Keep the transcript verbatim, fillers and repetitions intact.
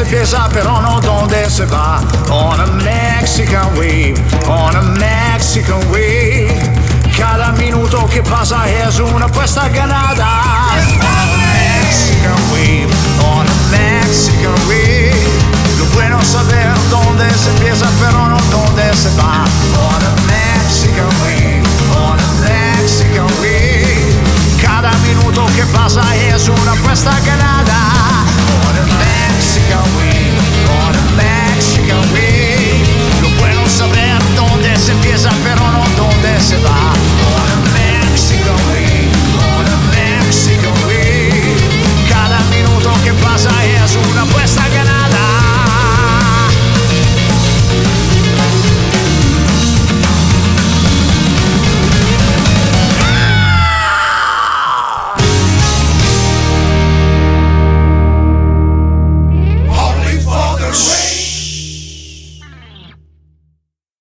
empieza pero no dónde se va. On a Mexican wave, on a Mexican wave. Cada minuto que pasa es una puesta ganada. On a Mexican wave, on a Mexican wave. Lo bueno es saber dónde se empieza pero no dónde se va. On a Mexican wave, on a Mexican wave. Cada minuto que pasa es una puesta ganada. On a Mexican wave.